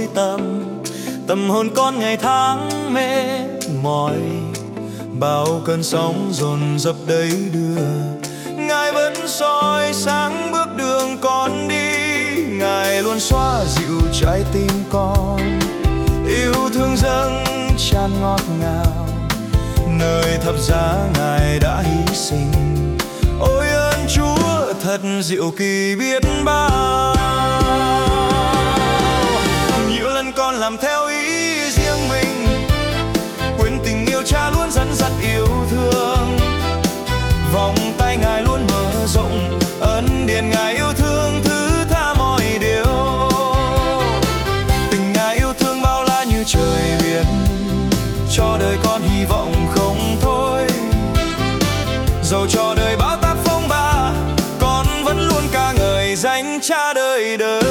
tối tăm. Tâm hồn con ngày tháng mệt mỏi, bao cơn sóng dồn dập đầy đưa. Ngài vẫn soi sáng bước đường con đi, Ngài luôn xoa dịu trái tim con. Yêu thương dâng tràn ngọt ngào, nơi thập giá Ngài đã hy sinh. Ôi ơn Chúa thật diệu kỳ biết bao. Nhiều lần con làm theo ý riêng mình, quên tình yêu Cha luôn dẫn dắt yêu thương. Vòng tay Ngài luôn mở rộng, ân điển Ngài yêu thương thứ tha mọi điều. Tình Ngài yêu thương bao la như trời biển, cho đời con hy vọng không thôi. Dẫu cho đời bão táp phong ba, con vẫn luôn ca ngợi danh Cha đời đời.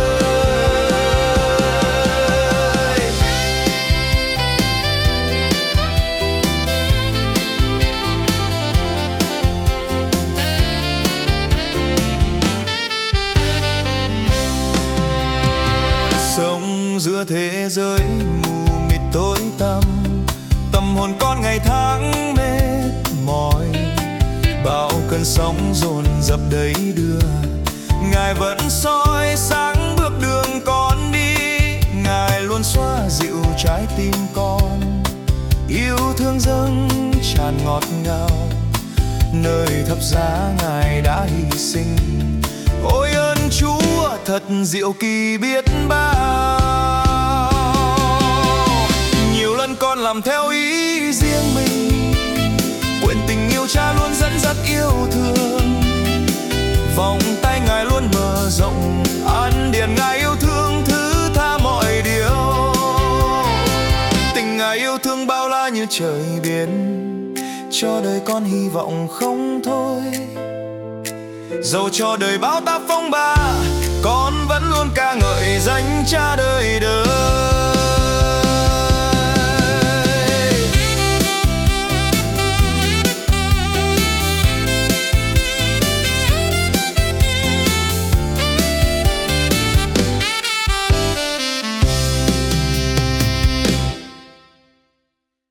Sống giữa thế giới mù mịt tối tăm, tâm hồn con ngày tháng mệt mỏi, bao cơn sóng dồn dập đầy đưa. Ngài vẫn soi sáng bước đường con đi, Ngài luôn xoa dịu trái tim con. Yêu thương dâng tràn ngọt ngào, nơi thập giá Ngài đã hy sinh. Ôi ơn Chúa thật diệu kỳ biết bao. Nhiều lần con làm theo ý riêng mình, quên tình yêu Cha luôn dẫn dắt yêu thương. Vòng tay Ngài luôn mở rộng, ân điển Ngài yêu thương thứ tha mọi điều. Tình Ngài yêu thương bao la như trời biển, cho đời con hy vọng không thôi. Dẫu cho đời bão táp phong ba, con vẫn luôn ca ngợi danh Cha đời đời.